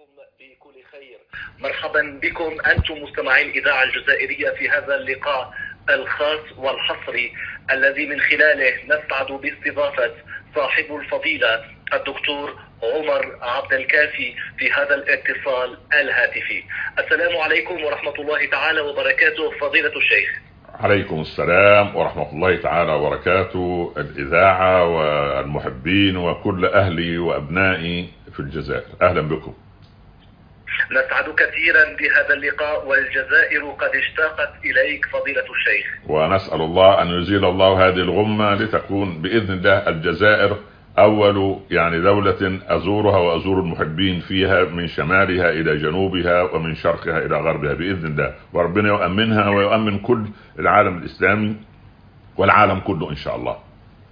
لكم بكل خير. مرحبا بكم أنتم مستمعين الإذاعة الجزائرية في هذا اللقاء الخاص والحصري الذي من خلاله نسعد باستضافة صاحب الفضيلة الدكتور عمر عبد الكافي في هذا الاتصال الهاتفي. السلام عليكم ورحمة الله تعالى وبركاته فضيلة الشيخ. عليكم السلام ورحمة الله تعالى وبركاته الإذاعة والمحبين وكل أهلي وأبنائي في الجزائر، أهلا بكم. نسعد كثيرا بهذا اللقاء والجزائر قد اشتاقت إليك فضيلة الشيخ، ونسأل الله أن يزيل الله هذه الغمة لتكون بإذن الله الجزائر أول دولة أزورها وأزور المحبين فيها من شمالها إلى جنوبها ومن شرقها إلى غربها بإذن الله، وربنا يؤمنها ويؤمن كل العالم الإسلامي والعالم كله إن شاء الله.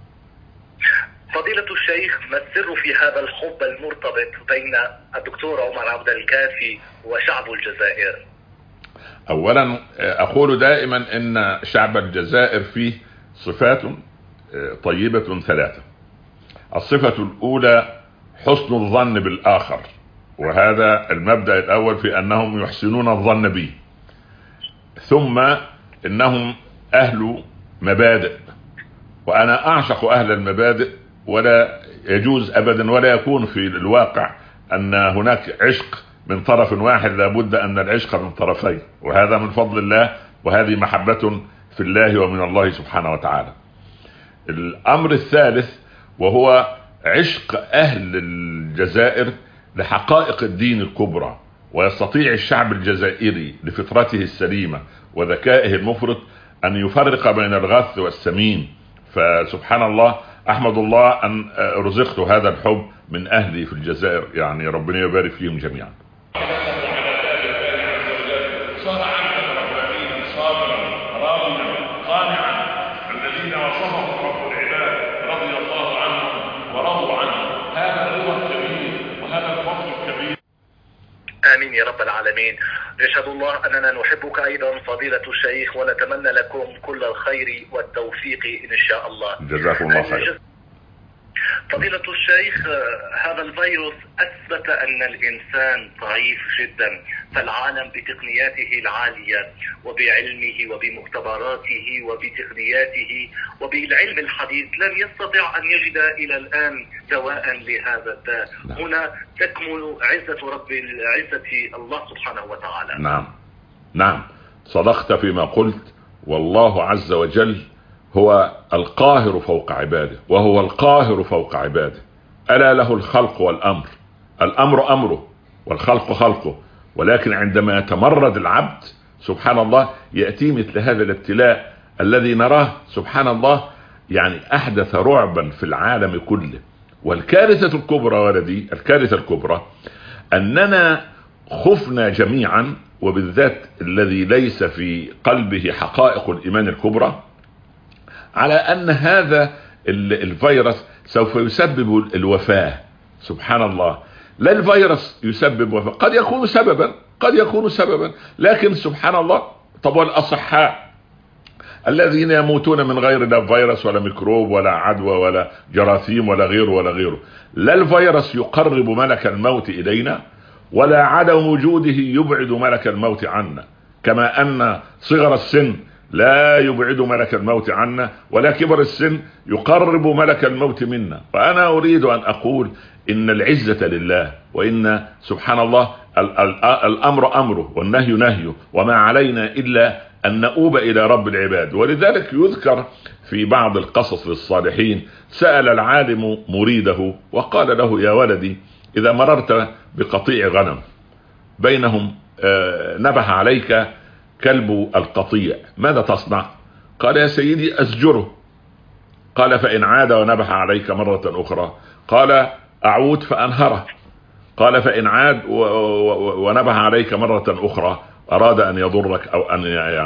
فضيلة الشيخ، ما السر في هذا الحب المرتبط بين الدكتور عمر عبد الكافي وشعب الجزائر؟ أولا أقول دائما أن شعب الجزائر فيه صفات طيبة ثلاثة. الصفة الأولى حسن الظن بالآخر، وهذا المبدأ الأول في أنهم يحسنون الظن به. ثم إنهم أهل مبادئ، وأنا أعشق أهل المبادئ، ولا يجوز أبدا ولا يكون في الواقع أن هناك عشق من طرف واحد، لابد أن العشق من طرفين، وهذا من فضل الله، وهذه محبة في الله ومن الله سبحانه وتعالى. الأمر الثالث وهو عشق أهل الجزائر لحقائق الدين الكبرى، ويستطيع الشعب الجزائري لفطرته السليمة وذكائه المفرط أن يفرق بين الغث والسمين. فسبحان الله، أحمد الله أن رزقت هذا الحب من أهلي في الجزائر، ربنا يبارك فيهم جميعا. آمين يا رب العالمين. يشهد الله أننا نحبك أيضا فضيلة الشيخ، ونتمنى لكم كل الخير والتوفيق إن شاء الله. جزاكم الله خير. فضيلة الشيخ، هذا الفيروس أثبت أن الإنسان ضعيف جدا، فالعالم بتقنياته العالية وبعلمه وبمختبراته وبتقنياته وبالعلم الحديث لم يستطع أن يجد إلى الآن دواء لهذا الداء. هنا تكمن عزة رب العزة الله سبحانه وتعالى. نعم صدقت فيما قلت، والله عز وجل هو القاهر فوق عباده، وهو القاهر فوق عباده. ألا له الخلق والأمر، الأمر أمره والخلق خلقه، ولكن عندما يتمرد العبد سبحان الله يأتي مثل هذا الابتلاء الذي نراه سبحان الله، أحدث رعبا في العالم كله. والكارثة الكبرى ولدي، الكارثة الكبرى أننا خفنا جميعا، وبالذات الذي ليس في قلبه حقائق الإيمان الكبرى، على أن هذا الفيروس سوف يسبب الوفاة. سبحان الله، لا الفيروس يسبب وفاة، قد يكون سببا، لكن سبحان الله، طب والأصحاء الذين يموتون من غير لا فيروس ولا ميكروب ولا عدوى ولا جراثيم ولا غيره، لا الفيروس يقرب ملك الموت إلينا، ولا عدم وجوده يبعد ملك الموت عنا، كما أن صغر السن لا يبعد ملك الموت عنا، ولا كبر السن يقرب ملك الموت منا. فأنا أريد أن أقول إن العزة لله، وإن سبحان الله الأمر أمره والنهي نهيه، وما علينا إلا أن نؤوب إلى رب العباد. ولذلك يذكر في بعض القصص للصالحين، سأل العالم مريده وقال له: يا ولدي، إذا مررت بقطيع غنم بينهم نبح عليك كلب القطيع، ماذا تصنع؟ قال: يا سيدي أزجره. قال: فإن عاد ونبح عليك مرة أخرى؟ قال: أعود فأنهره. قال: فإن عاد ونبح عليك مرة أخرى أراد أن يضرك أو أن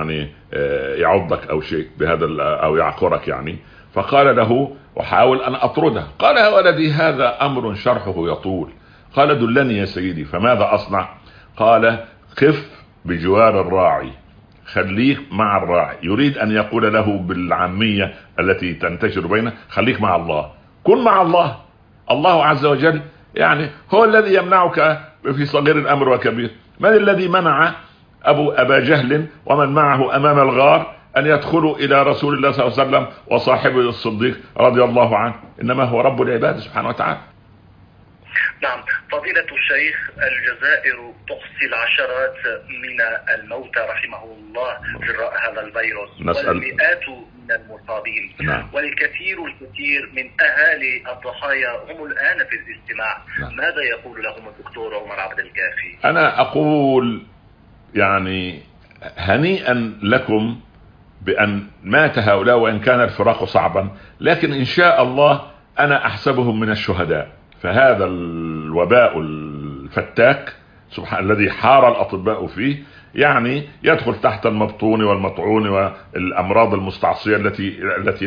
يعضك أو شيء بهذا أو يعقرك فقال له: وحاول أن أطرده. قال: يا ولدي، هذا أمر شرحه يطول. قال: دلني يا سيدي، فماذا أصنع؟ قال: قف بجوار الراعي، خليك مع الراعي. يريد أن يقول له بالعامية التي تنتشر بينه: خليك مع الله، كن مع الله. الله عز وجل يعني هو الذي يمنعك في صغير الامر وكبير. من الذي منع ابا جهل ومن معه امام الغار ان يدخلوا الى رسول الله صلى الله عليه وسلم وصاحبه الصديق رضي الله عنه؟ انما هو رب العباد سبحانه وتعالى. نعم فضيلة الشيخ، الجزائر تحصي العشرات من الموتى رحمه الله جراء هذا الفيروس والمئات من المصابين. نعم. والكثير من أهالي الضحايا هم الآن في الاستماع. نعم. ماذا يقول لهم الدكتور عمر عبد الكافي؟ أنا أقول يعني هنيئا لكم بأن مات هؤلاء وإن كان الفراق صعبا، لكن إن شاء الله أنا أحسبهم من الشهداء. فهذا الوباء الفتاك سبحان الذي حار الأطباء فيه يعني يدخل تحت المبطون والمطعون والأمراض المستعصية التي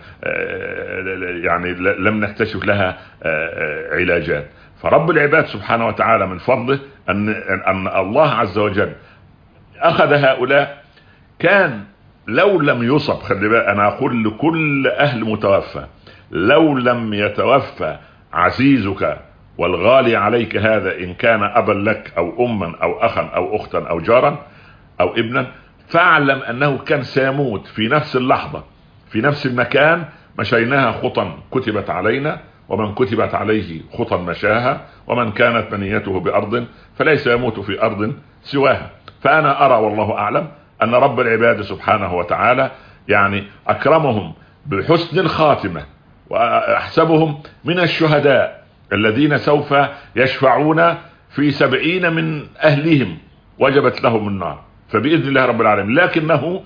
لم نكتشف لها علاجات. فرب العباد سبحانه وتعالى من فضله أن الله عز وجل أخذ هؤلاء. كان لو لم يصب، خلي بالك أنا أقول لكل أهل متوفى، لو لم يتوفى عزيزك والغالي عليك هذا، إن كان أبا لك أو أما أو أخا أو أختا أو جارا أو ابنا، فاعلم أنه كان سيموت في نفس اللحظة في نفس المكان. مشيناها خطا كتبت علينا، ومن كتبت عليه خطا مشاها، ومن كانت منيته بأرض فليس يموت في أرض سواها. فأنا أرى والله أعلم أن رب العباد سبحانه وتعالى يعني أكرمهم بحسن الخاتمة، وأحسبهم من الشهداء الذين سوف يشفعون في 70 من أهلهم وجبت لهم النار، فبإذن الله رب العالمين. لكنه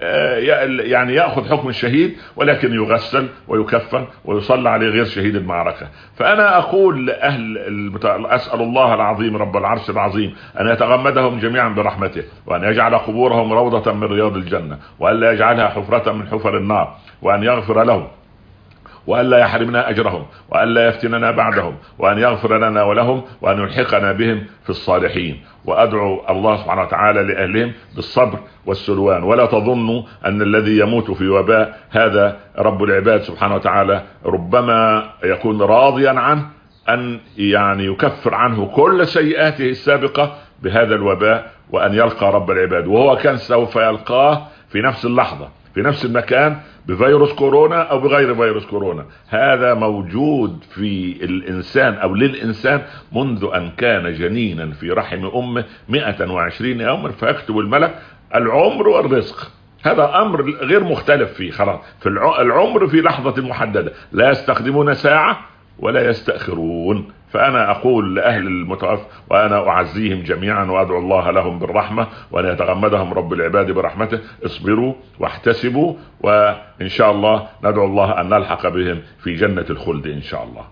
يعني يأخذ حكم الشهيد، ولكن يغسل ويكفن ويصلى عليه غير شهيد المعركة. فأنا أقول لأهل أسأل الله العظيم رب العرش العظيم أن يتغمدهم جميعا برحمته، وأن يجعل قبورهم روضة من رياض الجنة، وأن لا يجعلها حفرة من حفر النار، وأن يغفر لهم، وأن لا يحرمنا أجرهم، وأن لا يفتننا بعدهم، وأن يغفر لنا ولهم، وأن يلحقنا بهم في الصالحين. وأدعو الله سبحانه وتعالى لأهلهم بالصبر والسلوان. ولا تظنوا أن الذي يموت في وباء هذا رب العباد سبحانه وتعالى ربما يكون راضيا عنه أن يعني يكفر عنه كل سيئاته السابقة بهذا الوباء، وأن يلقى رب العباد، وهو كان سوف يلقاه في نفس اللحظة في نفس المكان بفيروس كورونا او بغير فيروس كورونا. هذا موجود في الانسان او للانسان منذ ان كان جنينا في رحم امه 120 يوما، فيكتب الملك العمر والرزق. هذا امر غير مختلف فيه، خلاص في العمر في لحظة محددة، لا يستخدمون ساعة ولا يستأخرون. فأنا أقول لأهل المتوفى وأنا أعزيهم جميعا وأدعو الله لهم بالرحمة، وأن يتغمدهم رب العباد برحمته. اصبروا واحتسبوا، وإن شاء الله ندعو الله أن نلحق بهم في جنة الخلد إن شاء الله.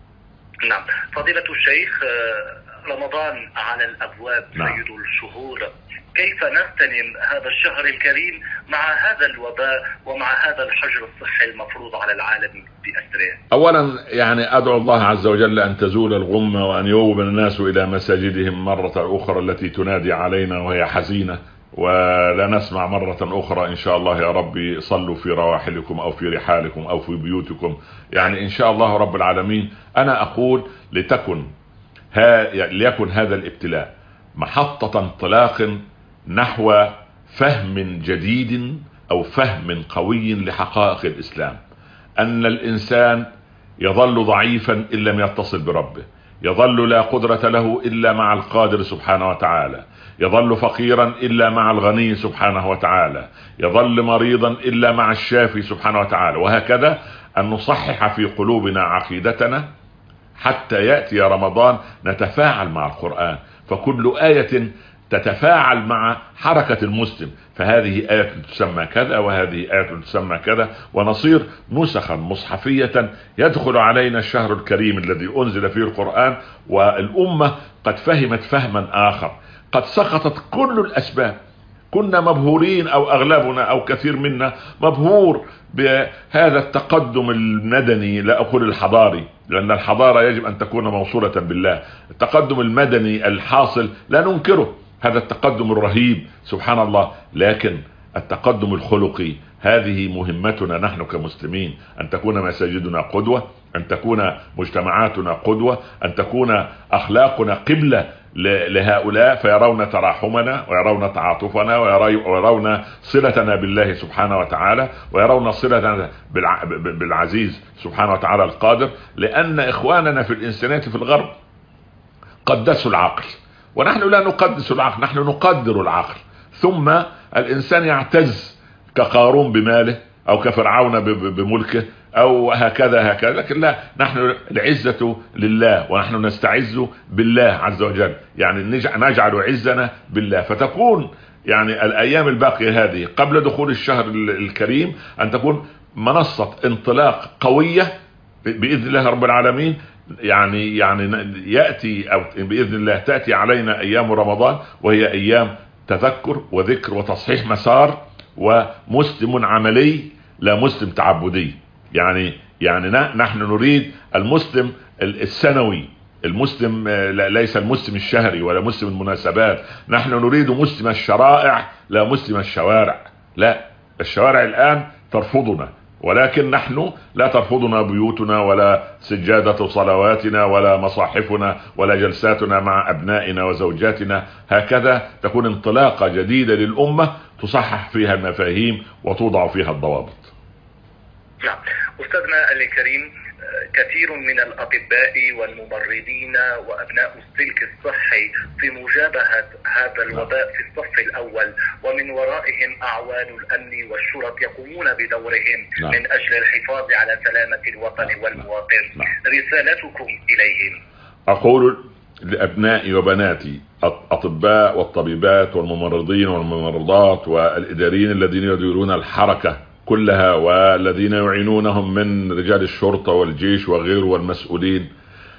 نعم فضيلة الشيخ، رمضان على الأبواب. نعم. سيد الشهور، كيف نغتنم هذا الشهر الكريم مع هذا الوباء ومع هذا الحجر الصحي المفروض على العالم بأسره؟ اولا يعني ادعو الله عز وجل ان تزول الغمة، وان يوب الناس الى مساجدهم مرة اخرى التي تنادي علينا وهي حزينة، ولا نسمع مرة اخرى ان شاء الله يا ربي صلوا في رواحلكم او في رحالكم او في بيوتكم، يعني ان شاء الله رب العالمين. انا اقول ليكن هذا الابتلاء محطة انطلاق نحو فهم جديد او فهم قوي لحقائق الاسلام. ان الانسان يظل ضعيفا ان لم يتصل بربه، يظل لا قدرة له الا مع القادر سبحانه وتعالى، يظل فقيرا الا مع الغني سبحانه وتعالى، يظل مريضا الا مع الشافي سبحانه وتعالى. وهكذا ان نصحح في قلوبنا عقيدتنا حتى يأتي رمضان نتفاعل مع القرآن، فكل آية تتفاعل مع حركة المسلم، فهذه آية تسمى كذا وهذه آية تسمى كذا، ونصير نسخا مصحفية يدخل علينا الشهر الكريم الذي أنزل فيه القرآن، والأمة قد فهمت فهما آخر. قد سقطت كل الأسباب. كنا مبهورين او اغلبنا او كثير منا مبهور بهذا التقدم المدني، لا اقول الحضاري لان الحضارة يجب ان تكون موصولة بالله. التقدم المدني الحاصل لا ننكره، هذا التقدم الرهيب سبحان الله، لكن التقدم الخلقي هذه مهمتنا نحن كمسلمين، أن تكون مساجدنا قدوة، أن تكون مجتمعاتنا قدوة، أن تكون أخلاقنا قبلة لهؤلاء، فيرون تراحمنا ويرون تعاطفنا ويرون صلتنا بالله سبحانه وتعالى، ويرون صلتنا بالعزيز سبحانه وتعالى القادر. لأن إخواننا في الإنسانية في الغرب قدسوا العقل، ونحن لا نقدس العقل، نحن نقدر العقل. ثم الإنسان يعتز كقارون بماله أو كفرعون بملكه أو هكذا، لكن لا، نحن العزة لله، ونحن نستعز بالله عز وجل، يعني نجعل عزنا بالله. فتكون يعني الأيام الباقية هذه قبل دخول الشهر الكريم أن تكون منصة انطلاق قوية بإذن الله رب العالمين. يعني يأتي أو بإذن الله تأتي علينا أيام رمضان، وهي أيام تذكر وذكر وتصحيح مسار، ومسلم عملي لا مسلم تعبدي. يعني نحن نريد المسلم السنوي، المسلم ليس المسلم الشهري ولا مسلم المناسبات، نحن نريد مسلم الشرائع لا مسلم الشوارع. لا، الشوارع الآن ترفضنا، ولكن نحن لا ترفضنا بيوتنا ولا سجادة صلواتنا ولا مصاحفنا ولا جلساتنا مع أبنائنا وزوجاتنا. هكذا تكون انطلاقة جديدة للأمة تصحح فيها المفاهيم وتوضع فيها الضوابط. نعم أستاذنا الكريم، كثير من الأطباء والممرضين وأبناء السلك الصحي في مجابهة هذا الوباء في الصف الأول، ومن ورائهم أعوان الأمن والشرط يقومون بدورهم من أجل الحفاظ على سلامة الوطن والمواطن. رسالتكم إليهم؟ أقول لأبنائي وبناتي الأطباء والطبيبات والممرضين والممرضات والإداريين الذين يديرون الحركة كلها، والذين يعينونهم من رجال الشرطة والجيش وغيره والمسؤولين،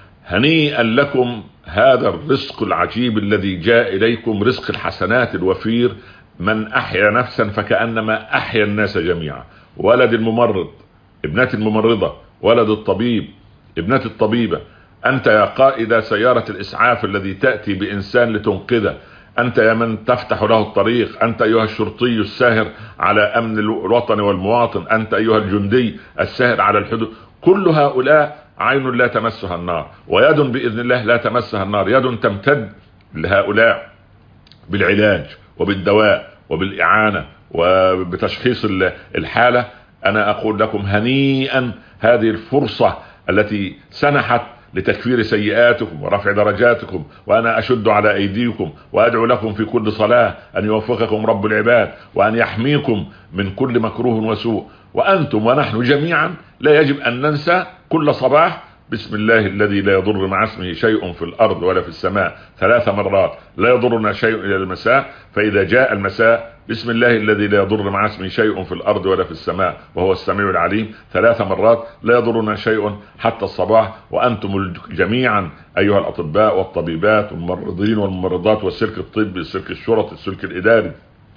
هنيئا لكم هذا الرزق العجيب الذي جاء إليكم، رزق الحسنات الوفير. من أحيا نفسا فكأنما أحيا الناس جميعا. ولد الممرض، ابنة الممرضة، ولد الطبيب، ابنة الطبيبة، أنت يا قائد سيارة الإسعاف الذي تأتي بإنسان لتنقذه، أنت يا من تفتح له الطريق، أنت أيها الشرطي الساهر على أمن الوطن والمواطن، أنت أيها الجندي الساهر على الحدود. كل هؤلاء عين لا تمسها النار، ويد بإذن الله لا تمسها النار، يد تمتد لهؤلاء بالعلاج وبالدواء وبالإعانة وبتشخيص الحالة. أنا أقول لكم هنيئا هذه الفرصة التي سنحت لتكفير سيئاتكم ورفع درجاتكم، وأنا أشد على أيديكم وأدعو لكم في كل صلاة أن يوفقكم رب العباد وأن يحميكم من كل مكروه وسوء. وأنتم ونحن جميعا لا يجب أن ننسى كل صباح بسم الله الذي لا يضر مع اسمه شيء في الأرض ولا في السماء 3 مرات، لا يضرنا شيء إلى المساء، فإذا جاء المساء بسم الله الذي لا يضر مع اسمه شيء في الأرض ولا في السماء وهو السميع العليم 3 مرات، لا يضرنا شيء حتى الصباح. وأنتم جميعا أيها الأطباء والطبيبات والممرضين والممرضات والسلك الطبي، السلك الشرطي، السلك الإداري،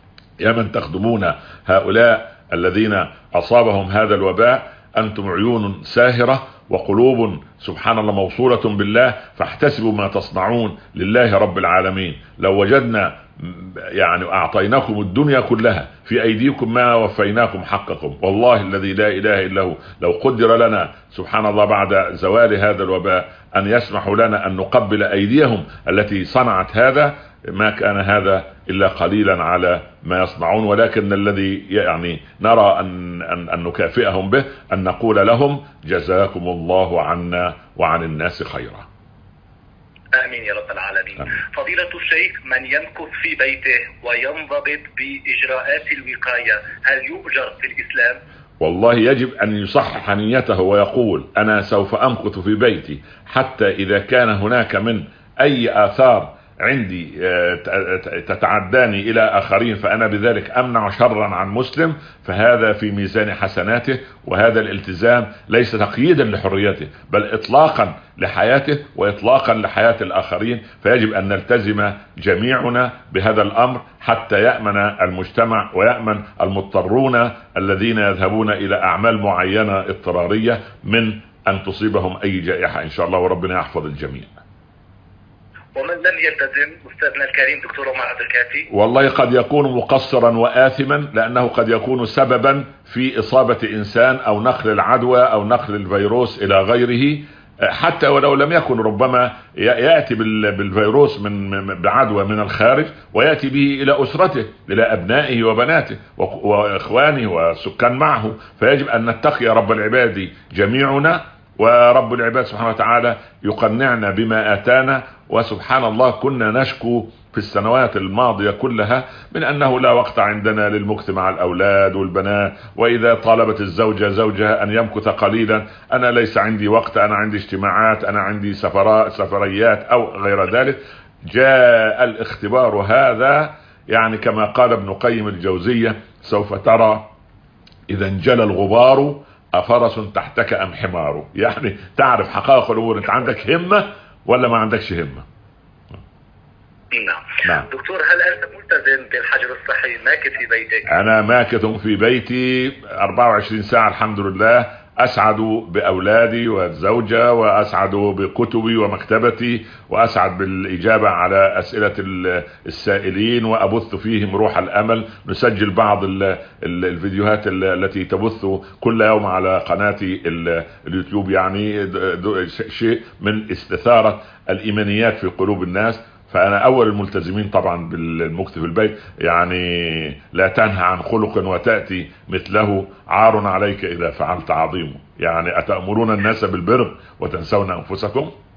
يا من تخدمون هؤلاء الذين أصابهم هذا الوباء، أنتم عيون ساهرة وقلوب سبحان الله موصولة بالله، فاحتسبوا ما تصنعون لله رب العالمين. لو وجدنا يعني أعطيناكم الدنيا كلها في أيديكم ما وفيناكم حقكم، والله الذي لا إله إلا هو. لو قدر لنا سبحان الله بعد زوال هذا الوباء أن يسمحوا لنا أن نقبل أيديهم التي صنعت هذا، ما كان هذا إلا قليلا على ما يصنعون. ولكن الذي يعني نرى أن نكافئهم به أن نقول لهم جزاكم الله عنا وعن الناس خيرا. آمين يا رب العالمين. فضيلة الشيخ، من يمكث في بيته وينضبط بإجراءات الوقاية هل يؤجر في الإسلام؟ والله يجب أن يصحح نيته ويقول أنا سوف أمكث في بيتي حتى إذا كان هناك من أي آثار عندي تتعداني إلى آخرين فأنا بذلك أمنع شرا عن مسلم، فهذا في ميزان حسناته. وهذا الالتزام ليس تقييدا لحريته بل إطلاقا لحياته وإطلاقا لحياة الآخرين. فيجب أن نلتزم جميعنا بهذا الأمر حتى يأمن المجتمع ويأمن المضطرون الذين يذهبون إلى أعمال معينة اضطرارية من أن تصيبهم أي جائحة إن شاء الله، وربنا يحفظ الجميع. ومن لم يلتزم أستاذنا الكريم دكتور عمر عبد الكافي؟ والله قد يكون مقصرا وآثما، لأنه قد يكون سببا في إصابة إنسان أو نقل العدوى أو نقل الفيروس إلى غيره، حتى ولو لم يكن، ربما يأتي بالفيروس بعدوى من الخارج ويأتي به إلى أسرته، إلى أبنائه وبناته وإخوانه وسكان معه. فيجب أن نتقي رب العباد جميعنا، ورب العباد سبحانه وتعالى يقنعنا بما آتانا. وسبحان الله كنا نشكو في السنوات الماضية كلها من أنه لا وقت عندنا للمكث مع الأولاد والبنات، وإذا طالبت الزوجة زوجها أن يمكث قليلا، أنا ليس عندي وقت، أنا عندي اجتماعات، أنا عندي سفريات أو غير ذلك. جاء الاختبار هذا، يعني كما قال ابن قيم الجوزية: سوف ترى إذا انجلى الغبار أفرس تحتك أم حمار. يعني تعرف حقائق الأمور، أنت عندك همة ولا ما عندكش همة. نعم. دكتور، هل أنت ملتزم بالحجر الصحي ماكث في بيتك؟ أنا ماكث في بيتي 24 ساعة الحمد لله، أسعد بأولادي والزوجة، وأسعد بكتبي ومكتبتي، وأسعد بالإجابة على أسئلة السائلين، وأبث فيهم روح الأمل. نسجل بعض الفيديوهات التي تبث كل يوم على قناتي اليوتيوب، يعني شيء من استثارة الإيمانيات في قلوب الناس. فأنا أول الملتزمين طبعا بالمكث في البيت. يعني لا تنهى عن خلق وتأتي مثله، عار عليك إذا فعلت عظيم. يعني أتأمرون الناس بالبر وتنسون أنفسكم.